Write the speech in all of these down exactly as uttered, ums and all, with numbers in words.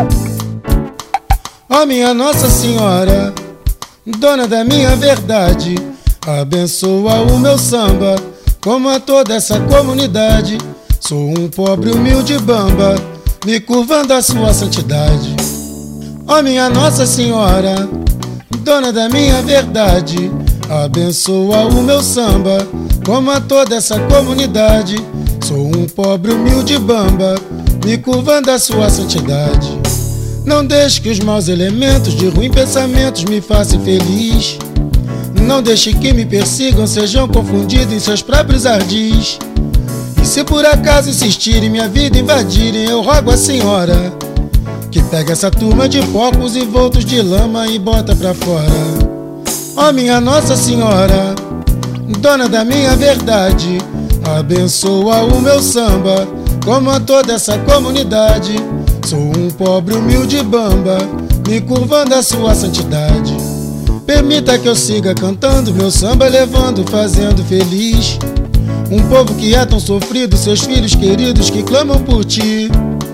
Ó minha Nossa Senhora, dona da minha verdade, abençoa o meu samba, como a toda essa comunidade. Sou um pobre humilde bamba, me curvando à sua santidade. Ó minha Nossa Senhora, dona da minha verdade, abençoa o meu samba, como a toda essa comunidade. Sou um pobre humilde bamba, me curvando à sua santidade. Não deixe que os maus elementos de ruins pensamentos me façam feliz. Não deixe que me persigam, sejam confundidos em seus próprios ardis. E se por acaso insistirem, minha vida invadirem, eu rogo a senhora que pega essa turma de porcos envoltos de lama e bota pra fora. Ó minha Nossa Senhora, dona da minha verdade, abençoa o meu samba, como a toda essa comunidade. Sou um pobre humilde bamba, me curvando à sua santidade. Permita que eu siga cantando meu samba, levando, fazendo feliz um povo que é tão sofrido, seus filhos queridos que clamam por ti.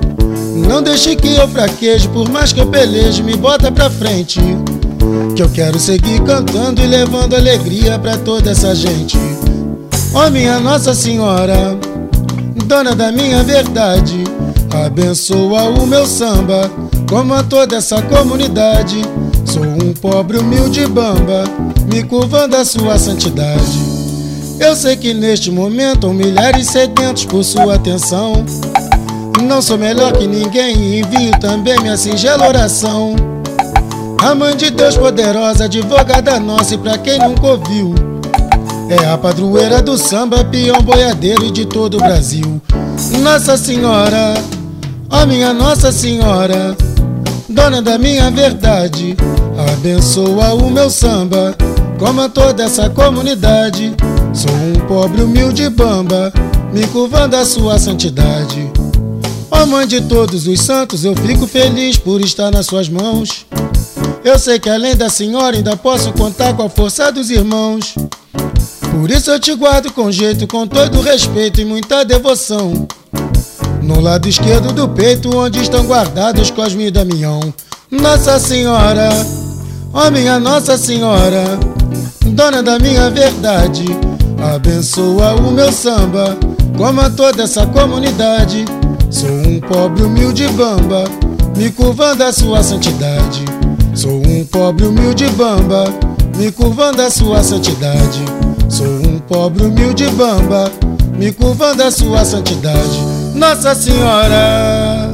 Não deixe que eu fraqueje, por mais que eu peleje, me bota pra frente, que eu quero seguir cantando e levando alegria pra toda essa gente. Ó minha Nossa Senhora, dona da minha verdade, abençoa o meu samba, como a toda essa comunidade. Sou um pobre humilde bamba, me curvando à sua santidade. Eu sei que neste momento há milhares sedentos por sua atenção. Não sou melhor que ninguém e envio também minha singela oração. A Mãe de Deus poderosa, advogada nossa, e pra quem nunca ouviu, é a padroeira do samba, peão boiadeiro e de todo o Brasil. Nossa Senhora, ó minha Nossa Senhora, dona da minha verdade, abençoa o meu samba, como a toda essa comunidade. Sou um pobre humilde bamba, me curvando à sua santidade. Ó Mãe de todos os santos, eu fico feliz por estar nas suas mãos. Eu sei que além da senhora ainda posso contar com a força dos irmãos. Por isso eu te guardo com jeito, com todo respeito e muita devoção, no lado esquerdo do peito, onde estão guardados Cosme e Damião. Nossa Senhora, ó minha Nossa Senhora, dona da minha verdade, abençoa o meu samba, como a toda essa comunidade. Sou um pobre humilde bamba, me curvando à sua santidade. Sou um pobre humilde bamba, me curvando à sua santidade. Sou um pobre humilde bamba, me curvando à sua santidade. Nossa Senhora.